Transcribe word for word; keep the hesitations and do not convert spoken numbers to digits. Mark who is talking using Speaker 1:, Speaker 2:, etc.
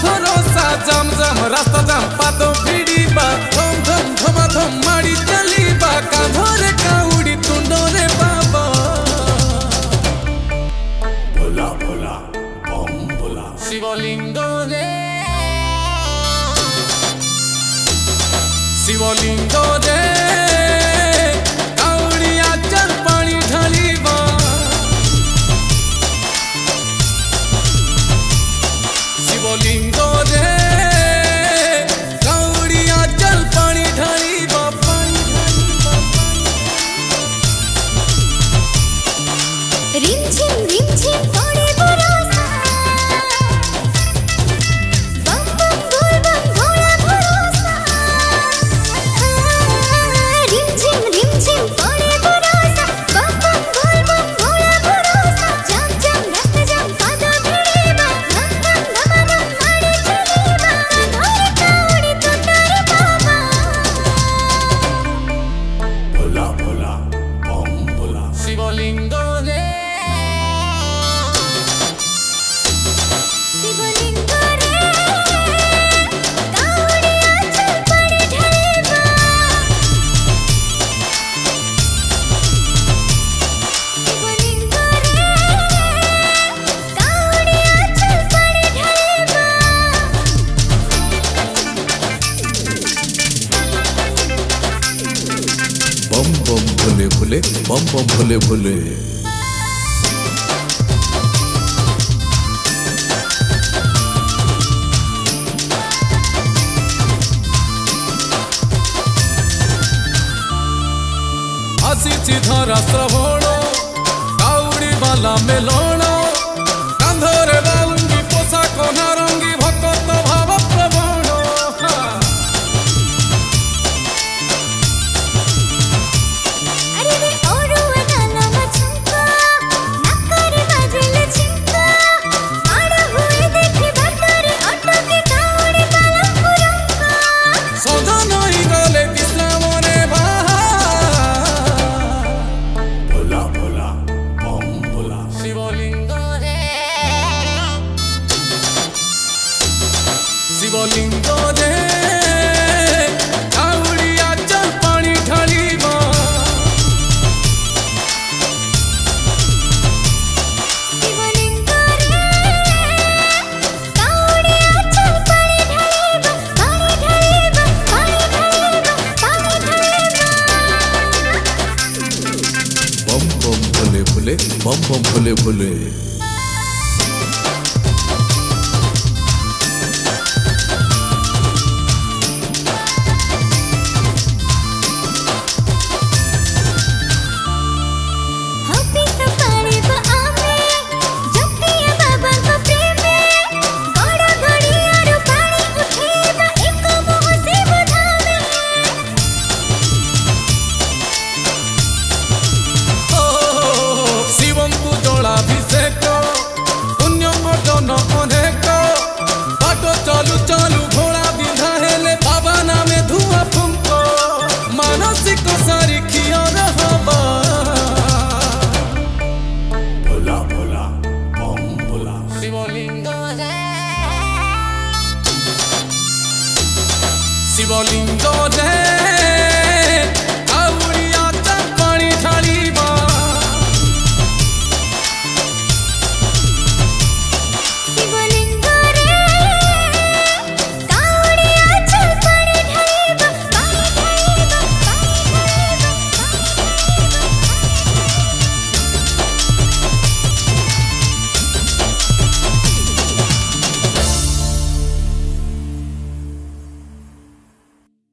Speaker 1: भरोसा जाम जाम रास्ता जाम पातो भिड़ीबा धम धम धमा धम माड़ी चलीबा कांधोरे काउड़ी तुंडोरे बाबा भोला भोला बम भोला शिवलिंग रे शिवलिंग रे काउड़िया चल पानी ढालीबा शिवलिंग रे काउड़िया चल पानी ढालीबा पानी ढालीबा
Speaker 2: रिमझिम रिमझिम पड़े बरसा बम बम बोल बम भोला भरोसा रिमझिम रिमझिम पड़े बरसा बम बम बोल बम भोला भरोसा जम जम रास्ता जम पादो भिड़ीबा धम धम धमाधम माड़ी चलीबा धोरे काउड़ी तुंडोरे बाबा
Speaker 1: भोला भोला बम भोला शिवलिंग रे
Speaker 2: शिवलिंग रे काउड़िया चल पड़ी ढालीबा शिवलिंग रे काउड़िया चल पड़ी ढालीबा
Speaker 1: बम बम भोले भोले बम बम भोले भोले आसीची धरा श्रवण काउड़ी बाला मेलण कांधरे बालुंगी पोशाक नारंगी भक्त भाव प्रवण
Speaker 2: अरे रे ओरुआ डाला मछुका नक्कर बाजले चिंका आड़ हुए देखी भटरे ऑटो के काउड़ी बाला पुरंका
Speaker 1: सोधा नहीं गले विश्राम रे बाहा भोला भोला बम भोला शिवलिंग रे शिवलिंग रे काउड़िया चल पानी ढालीबा
Speaker 2: शिवलिंग रे काउड़िया चल पड़ी ढालीबा पानी ढालीबा पानी ढालीबा पानी ढालीबा
Speaker 1: बम बम भोले भोले बम बम भोले भोले
Speaker 2: हपी सपारे बा आमे जपिया बाबा को प्रेमे गोड़ा गोड़िया रो पानी उठेबा एक मोह से बुझावे
Speaker 1: शिवं को जलाभिषेक पुण्य अर्जन अनेक बाट चालू चालू घोड़ा बिंधा हेले बाबा नामे धुआं फुंक मानसिक सारी खियर हवा भोला भोला बम भोला शिवलिंग रे शिवलिंग रे